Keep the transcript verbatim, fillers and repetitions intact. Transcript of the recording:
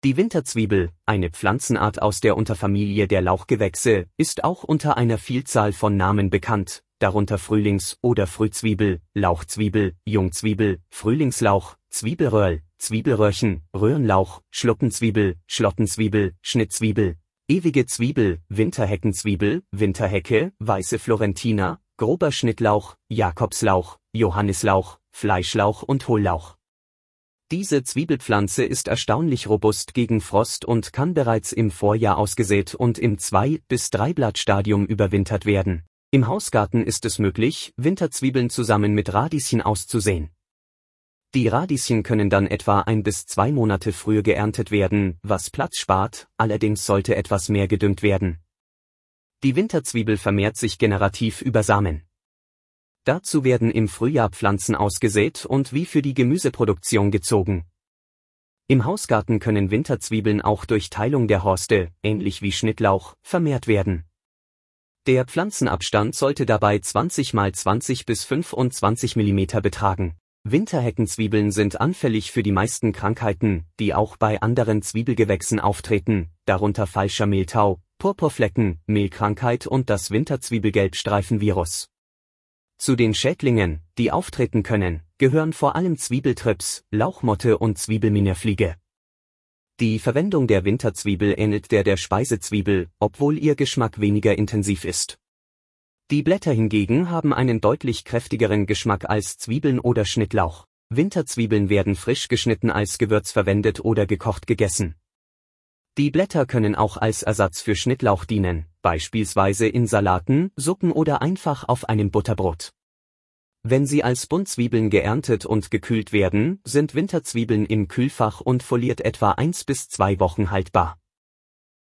Die Winterzwiebel, eine Pflanzenart aus der Unterfamilie der Lauchgewächse, ist auch unter einer Vielzahl von Namen bekannt, darunter Frühlings- oder Frühzwiebel, Lauchzwiebel, Jungzwiebel, Frühlingslauch, Zwiebelröhrl, Zwiebelröhrchen, Röhrenlauch, Schluppenzwiebel, Schlottenzwiebel, Schnittzwiebel, ewige Zwiebel, Winterheckenzwiebel, Winterhecke, weiße Florentiner, grober Schnittlauch, Jakobslauch, Johannislauch, Fleischlauch und Hohllauch. Diese Zwiebelpflanze ist erstaunlich robust gegen Frost und kann bereits im Vorjahr ausgesät und im Zwei- bis Dreiblattstadium überwintert werden. Im Hausgarten ist es möglich, Winterzwiebeln zusammen mit Radieschen auszusäen. Die Radieschen können dann etwa ein bis zwei Monate früher geerntet werden, was Platz spart, allerdings sollte etwas mehr gedüngt werden. Die Winterzwiebel vermehrt sich generativ über Samen. Dazu werden im Frühjahr Pflanzen ausgesät und wie für die Gemüseproduktion gezogen. Im Hausgarten können Winterzwiebeln auch durch Teilung der Horste, ähnlich wie Schnittlauch, vermehrt werden. Der Pflanzenabstand sollte dabei zwanzig mal zwanzig bis fünfundzwanzig Millimeter betragen. Winterheckenzwiebeln sind anfällig für die meisten Krankheiten, die auch bei anderen Zwiebelgewächsen auftreten, darunter falscher Mehltau, Purpurflecken, Mehlkrankheit und das Winterzwiebelgelbstreifenvirus. Zu den Schädlingen, die auftreten können, gehören vor allem Zwiebeltrips, Lauchmotte und Zwiebelminierfliege. Die Verwendung der Winterzwiebel ähnelt der der Speisezwiebel, obwohl ihr Geschmack weniger intensiv ist. Die Blätter hingegen haben einen deutlich kräftigeren Geschmack als Zwiebeln oder Schnittlauch. Winterzwiebeln werden frisch geschnitten als Gewürz verwendet oder gekocht gegessen. Die Blätter können auch als Ersatz für Schnittlauch dienen, beispielsweise in Salaten, Suppen oder einfach auf einem Butterbrot. Wenn sie als Buntzwiebeln geerntet und gekühlt werden, sind Winterzwiebeln im Kühlfach und foliert etwa eins bis zwei Wochen haltbar.